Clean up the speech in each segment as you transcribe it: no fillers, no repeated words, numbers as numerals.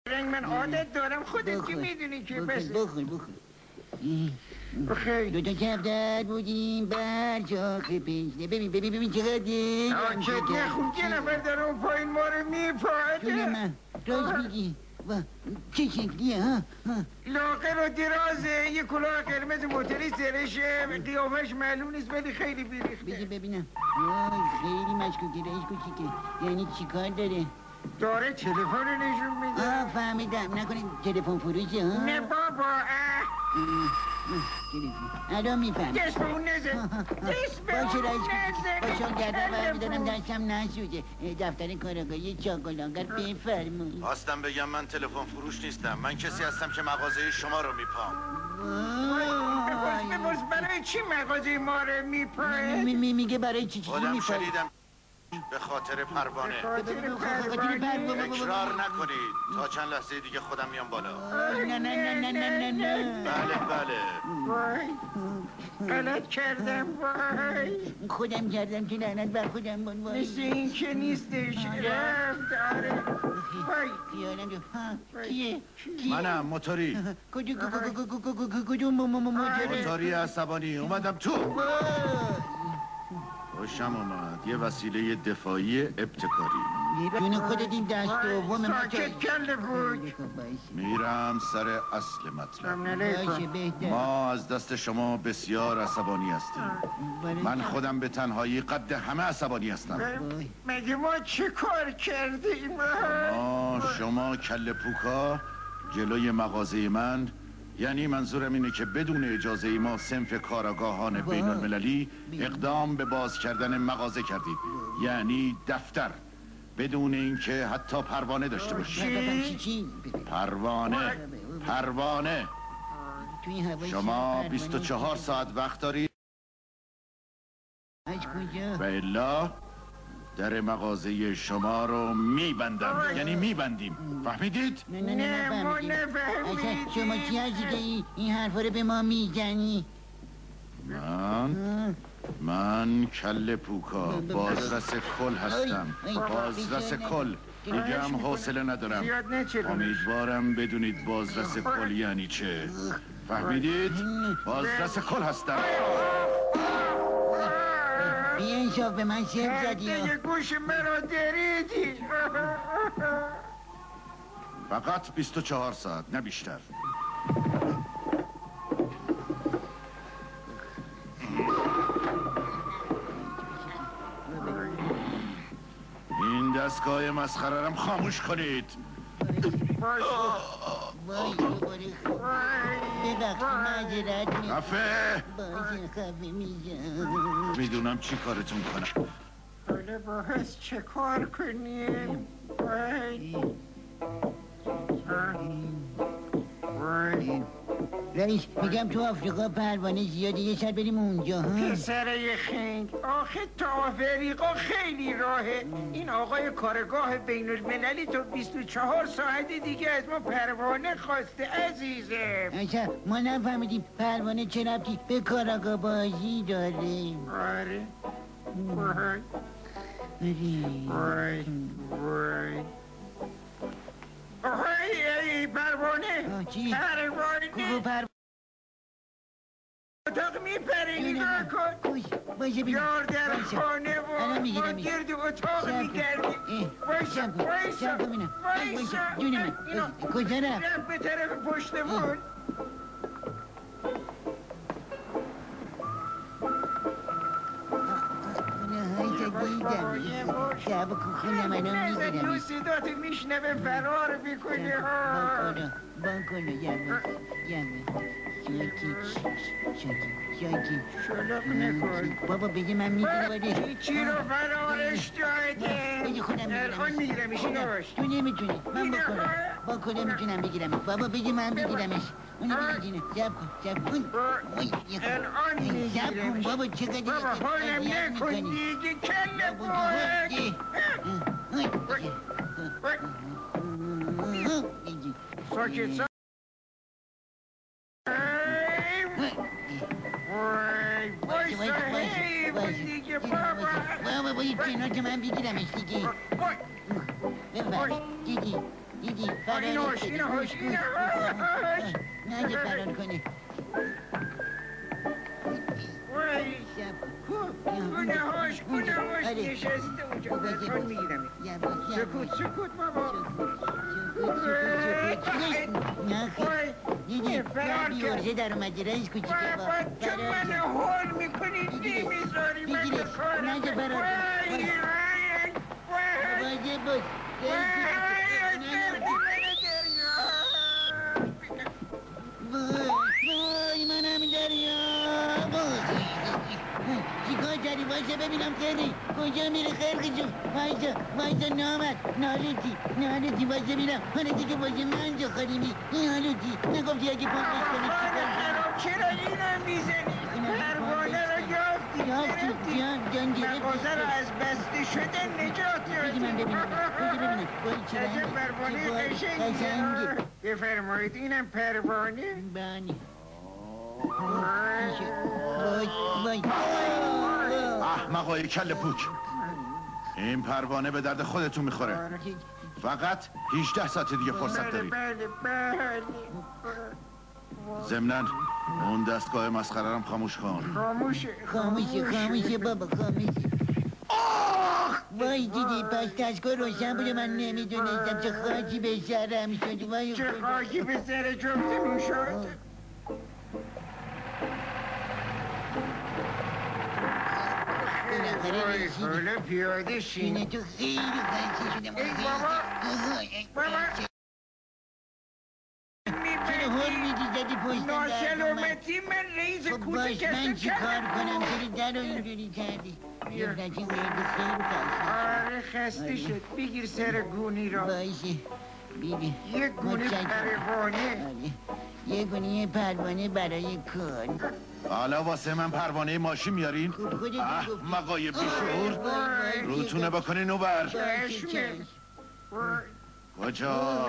من عادت دارم خودت که میدونی که بس بخور دو تا کفتر بودیم بر چاق پنجره. ببین چقدره. آکت نخون که نفر داره اون پایین ما رو میپاده. من راز میگی چه شکلیه ها؟ لاغر و درازه، یه کلاه قرمز موتوری سرشه، قیافش معلوم نیست ولی خیلی بیریخته. بگی ببینم. خیلی مشکوکه رئیس کوچیکه. یعنی چی کار داره؟ داره تلفن رو نشون میده. فهمیدم. نکنه تلفن فروشه ها؟ نه بابا. الان میفهم. دست به اون نزن. دست به اون نزن. باشون گردن برمیدارم دستم نسوزه. دفتر کارآگاهی چاقالاگر بفرمایید. خواستم بگم من تلفن فروش نیستم. من کسی هستم که مغازه شما رو میپام. بپرس برای چی مغازه ما رو میپاه؟ میگه برای چی خودم میپاه؟ شنیدم به خاطر پروانه. اکرار نکنید تا چند لحظه دیگه خودم میام بالا. نه بله وای غلط کردم. وای خودم کردم که لعنت بر خودم بود. مثل این که نیستش. رفت. آره وای خیالم جو. کیه؟ منم موتوری. کدوم موتوری عصبانی اومدم تو. خوشم اومد. یه وسیله دفاعی ابتکاری. جون خودت این دست دوم ساکت کله بود. میرم سر اصل مطلب. ما از دست شما بسیار عصبانی هستیم. من خودم به تنهایی قد همه عصبانی هستم. مگه ما چه کار کردیم؟ شما کله پوکا جلوی مغازه من، یعنی منظورم اینه که بدون اجازه ما صنف کارآگاهان بین المللی اقدام به باز کردن مغازه کردید. یعنی دفتر بدون اینکه حتی پروانه داشته باشید. پروانه شما 24 ساعت وقت دارید و الا در مغازه شما رو میبندم. یعنی میبندیم. فهمیدید؟ نه ما نفهمیدیم. شما چی هستی که این حرفا رو به ما میزنی؟ من کله پوکا بازرس کل هستم. بازرس کل. دیگه هم حوصله ندارم. امیدوارم بدونید بازرس کل یعنی چه. فهمیدید؟ بازرس کل هستم. بیانشاف به من شب زدی. یه گوش مرا دریدی. فقط 24 ساعت نه بیشتر. این دستگاه مسخره‌رم خاموش کنید. خفه میدونم چی کارتون کنم. حالا باید چه کار کنیم؟ رئیس میگم تو آفریقا پروانه زیاده، یه سر بریم اونجا. پسره خنگ آخه تا آفریقا خیلی راهه. این آقای کارگاه بین المللی تو 24 ساعت دیگه از ما پروانه خواسته عزیزم. اچھا ما نفهمیدیم پروانه چه ربطی به کارگاه بازی داره. آره وای پروانه چی؟ پروانه اتاق میپره نگاه کن. یار در خانه و ما گرد اتاق میگردیم. وایسا کجا رفت؟ رفت به طرف پشتمون. شب کخونه منو میگیرم. تو صداتو میشنوه فرار میکنه. بانکنو یمه شاکی شلوغ نکن بابا بگه من میگیرم. چی رو فرارش داده؟ بگه خودم میگیرمش. تو نمیتونی. من بکنه میتونم بگیرم. بابا بگه من بگیرمش. اونو بگیرینه. جب کن الان میگیرمش. بابا چقدر بابا حالم نکن دیگه کله ساکت بابا باید کنار که من بگیرمش دیگه. بفر دیدی دیدی فرارش بده اینو هاش نگه فرار کنه وای گونه هاش نشسته اونجا برکن میگیرم سکوت بابا دیدی بیارزه در اومدی رئیس کوچیکه با چون من حال میکنی نمیذاری من به کارم نگه فرار واجه بود وای منم دریا چیکار کردی؟ وایسا ببینم خیلی کجا میره خیلی جون وایسا نامد نالوتی وایسا ببینم حالا دیگه وایسا من جا خالیمی نالوتی نگفتی اگه پاکش کنی چرا اینم میزنی؟ پروانه رو یافتی جان گرفتی مغازه رو از بسته شده نجات بگی من ببینم وای چه عجب پروانه قشنگی بفرمایید اینم پروانه بانی وای احمقای کله پوک این پروانه به درد خودتون میخوره فقط 18 ساعت دیگه فرصت دارید بله ضمناً اون دستگاه مسخره رم خاموش کن خاموشه بابا خاموشه وای دیدی پس دستگاه روشن بوده من نمیدونستم چه خاکی به سرم شد وای چه خاکی به سر جفتمون شد حالا پیاده اینه شین تو خیلی خیلی شده ای بابا چرا هل میدی زدی پشت در ناسلامتی من رئیس خب کوچه باش من کسب چی کار کنم چرا در رو اینجوری کردی یه خیلی آره خسته شد بگیر سر گونی را باشه بیبی یه گونی پروانه یه گونی پروانه برای کار حالا واسه من پروانه ماشین میارین؟ خب خودت احمقای بیشعور روتونه بکنین و بر چشمه کجا؟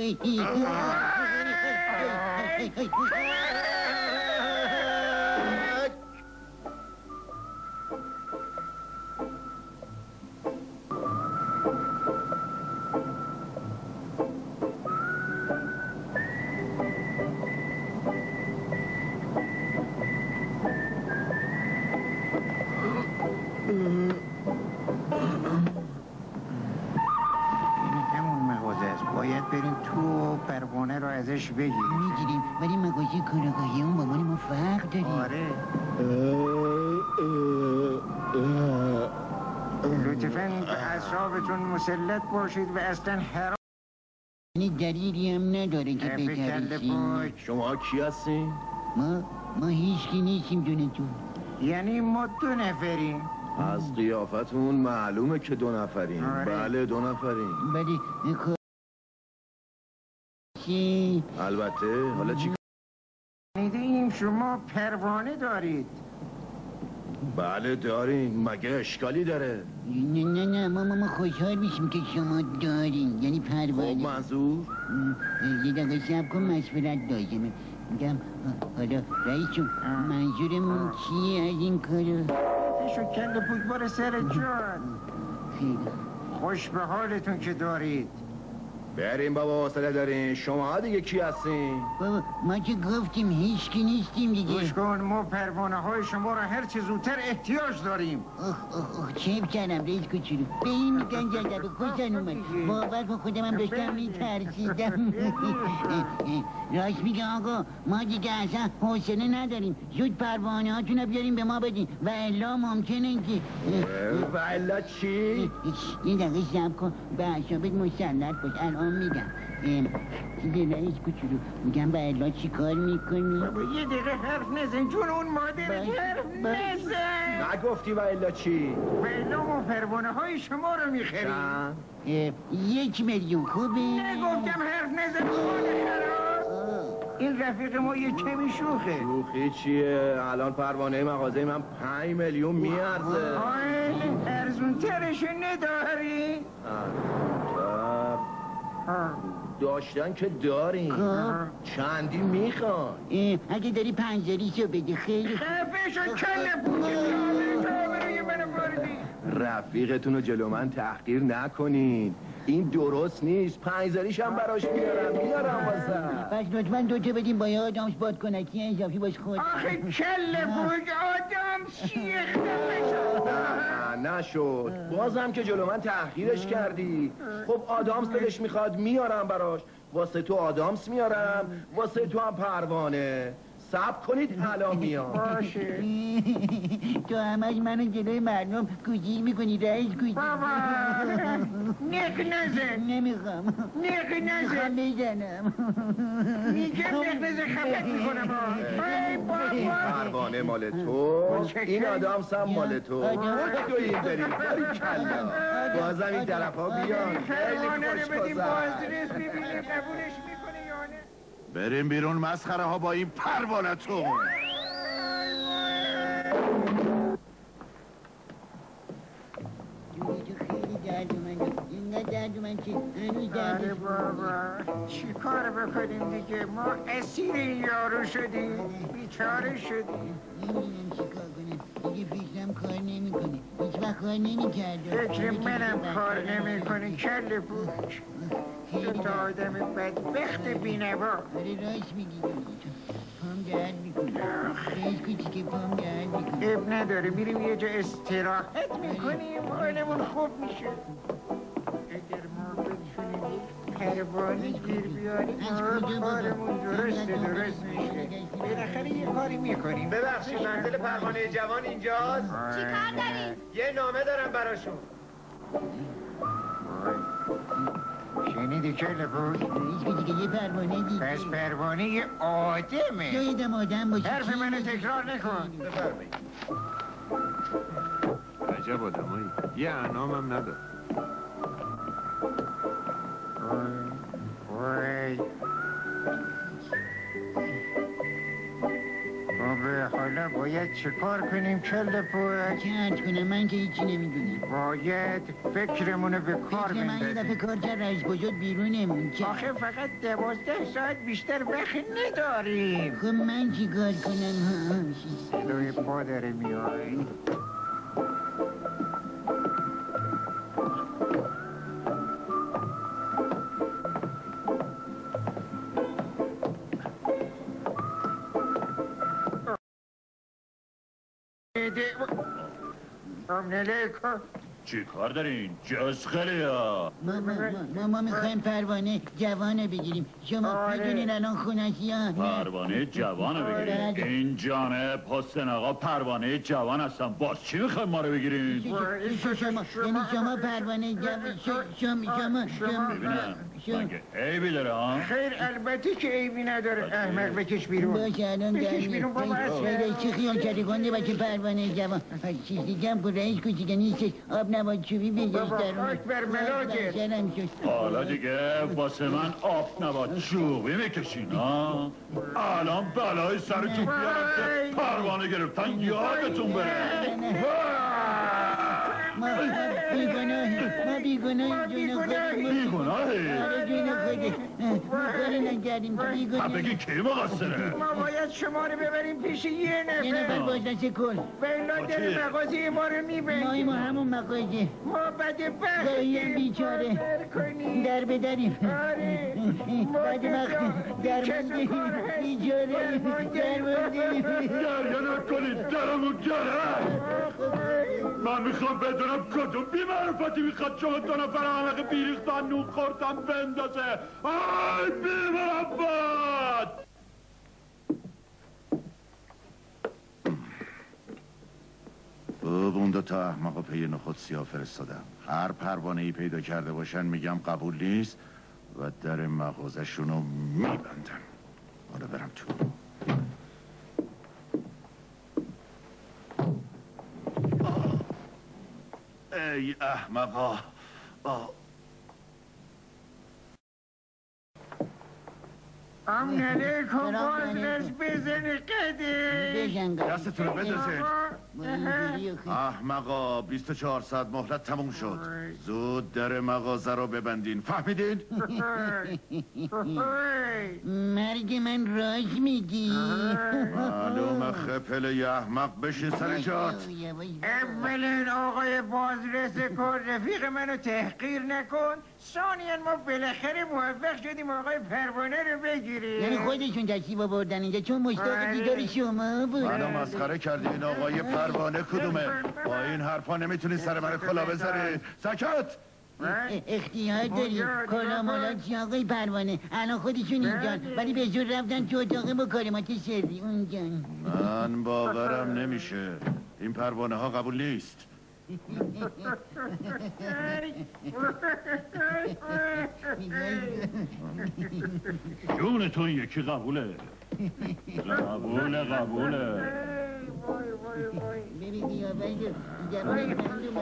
باید بریم تو پروانه رو ازش بگیریم میگیریم ولی مغازه کاراگاهی اون با مال ما فرق داریم آره لطفاً به اعصابتون مسلط باشید و اصلا حرام یعنی دلیلی هم نداره که بترسیم شما کی هستین؟ ما هیچکی نیستیم دونتون یعنی ما 2 نفریم از قیافتون معلومه که 2 نفرین آره. بله 2 نفرین ولی البته حالا چی میدیم شما پروانه دارید بله داریم مگه اشکالی داره نه ما خوشحال میشیم که شما دارین یعنی خب پروانه منظور یه دقیقه شب کن مشورت داشتم میگم حالا رئیس جون منظورمون چیه از این کارو شو کل پوکبار سر جان خیلی خوش به حالتون که دارید بریم بابا حوصله دارین شما دیگه کی هستین بابا ما که گفتیم هیچکی نیستیم دیگه گوش کن ما پروانه های شما را هر چه زودتر احتیاج داریم اوه چه بکنم رئیس کوچولو به این میگن جذبه خوشن اومد باور کن خودم هم داشتم میترسیدم راست میگه آقا ما دیگه اصلا حوصله نداریم زود پروانه هاتون رو بیاریم به ما بدین و الا ممکنه که و الا چی؟ این دقیقه شب کن به اعصابت مسلط باش الان میگم چیزی رئیس کوچولو میگم به الا چی کار میکنی؟ بابا یه دقیقه حرف نزن جون اون مادرت حرف نزن نگفتی و الا چی؟ و الا ما پروانه های شما رو میخریم 1 میلیون خوبه؟ نگفتم حرف نزن خانه خراب این رفیق ما یه کمی شوخه شوخی چیه؟ الان پروانه مغازه من 5 میلیون میارزه ارزون ترشو نداری؟ داشتن که داریم چندی میخوان اگه داری 5 بده خیلی خفه شو کل پوچه تابروی منو بردی رفیقتون رو جلو من تحقیر نکنین این درست نیست. 5 هم براش میارم واسه. پس لطفا 2 تا بدیم با یه آدامس بادکنکی اضافی باش خود. آخه کله بود آدامس شیخ نه نشد. بازم که جلو من تحقیرش کردی. خب آدامس دلش میخواد میارم براش. واسه تو آدامس میارم، واسه تو هم پروانه. صبر کنید الان میام. باشه تو همش منو جلوی مردم گوجیل میکنی رئیس گوجیل. بابا نق نزن نمیخوام. نق نزن بزنم. میگم نق نزن خفت میکنم ای این بابا پروانه مال تو، این آدامس هم مال تو. دوییم بریم. باریکلا. بازم این طرف ها بیان. پروانه خیلی رو خوش بدیم گذشت. بازرس ببینیم قبولش میکنه یا نه بریم بیرون مسخره ها با این پروانتون. خیلی دردومنده. اینقدر دردومند که هنوز آره دردش بابا چی کار بکنیم دیگه ما اسیر این یارو شدیم بیچاره شدیم نمیدونم چی کار کنم. دیگه فکرم کار نمیکنه. هیچ وقت کار نمیکرده. فکر منم کار نمیکنه کله پوچ تو تا آدم بدبخت بینوا آره راست میگی پام درد میکنه. رئیس کوچیک پام درد میکنه. اب نداره میریم یه جا استراحت میکنیم حالمون خوب میشه اگر ما بتونیم یک پروانه گیر بیاریم کارمون درست میشه بالاخره یه کاری میکنیم ببخشید منزل پروانه جوان اینجاست؟ چی کار داری؟ یه نامه دارم براشون. شنیدی کله پوچ رئیس کوچیک یه پروانه دیگه. پس پروانه یه آدمه شایدم آدم باشه. حرف منو تکرار نکن بفرمایید. عجب آدمایی. یه انعامم نداره. وای بابا حالا باید چه کار کنیم کله پوچ چه عرض کنم من که هیچی نمیدونم. باید فکرمونو به کار فکر من یه دفعه بندازیم کار کرد رئیس بزرگ بیرونمون کرد. آخه فقط 12 ساعت بیشتر وقت نداریم خب من چی کار کنم؟ صدای پا داره میاد چی کار دارین؟ جزخله ها. ما میخوایم پروانه جوانه بگیریم. شما آره. میدونین الان خونش یا پروانه جوان رو بگیرین. بله. این جانب حسین آقا پروانه جوان هستن. باز چی میخوایم ما رو بگیرین؟ شما پروانه جوان شما ببینم مگه عیبی داره ها؟ خیر البته که عیبی نداره احمق بکش بیرون باشه الان بکش بیرون بابا در چی خیال کردی گنده بچه پروانه جوان چیز دیگه هم که رئیس کوچیک نیستش آب نباد چوبی بگیرش بابا در خاک بر ملاکت سرم شد. حالا دیگه واسه من آب نباد چوبی میکشین ها؟ الان بلای سرتون بیارم که پروانه گرفتن یادتون بره. ما بیگناه بیگناهی؟ آره جون خودش ما کاری نکردیم که بیگناه بگی کی مقصره؟ ما باید شما رو ببریم پیش یه یه نفر نفر بازدست کن بلا در مغازه ما رو ما میبندیم همون مغازه ما بدبخت گاهی بیچاره در بدریم آره بعد وقت در مونده بیچاره در مونده گریه نکنید درمون گره. من میخوام بدونم کدوم بیمعرفتی میخواد شما 2 نفر علق بیریختن نون خوردن بندازه. آی بیمعرفت. اون 2 تا احمقا پی نخود سیاه فرستادم. هر پروانه ای پیدا کرده باشن میگم قبول نیست و در مغازه شونو میبندم. حالا برم تو. ای احمقا. امن علیکم بازرس بزن قده بزن دستتون رو بندازید. احمقا 24 ساعت مهلت تموم شد. زود در مغازه رو ببندین، فهمیدین؟ مرگ من راست میگی. معلومه خپل احمق بشین سر جات. اولا آقای بازرس کن رفیق منو تحقیر نکن. ثانیا ما بالاخره موفق شدیم آقای پروانه رو بگیریم. یعنی خودشون تشریف آوردن اینجا چون مشتاق دیدار شما بود. منو مسخره کردی. این آقای پروانه کدومه؟ با این حرفا نمیتونی سر من کلا بذاری. سکت. اختیار داری. کلا مالا چی آقای پروانه؟ الان خودشون اینجان ولی به زور رفتن تو اتاق مکالمات سری اونجان. من باورم نمیشه. این پروانه ها قبول نیست. جونتون یکی قبوله. قبوله. ببین یا بگیر جوانی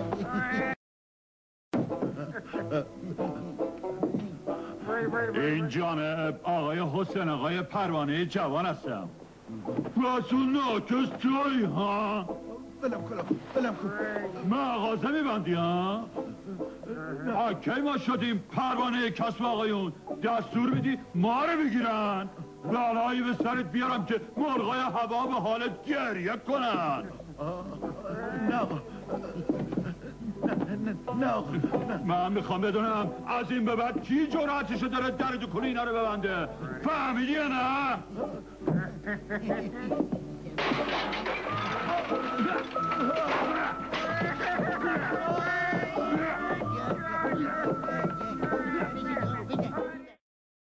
این جانب آقای حسین آقای پروانه جوان هستم. رسول ناکس توی ها؟ بلم کن. مغازه میبندی ها؟ کی ما شدیم پروانه کسب آقایون دستور میدی ما رو بگیرن بلایی به سرت بیارم که مرغای هوا به حالت گریه کنن. نه. من میخوام بدونم از این به بعد کی جرأتشو داره در دکون اینا رو ببنده. فهمیدی یا نه؟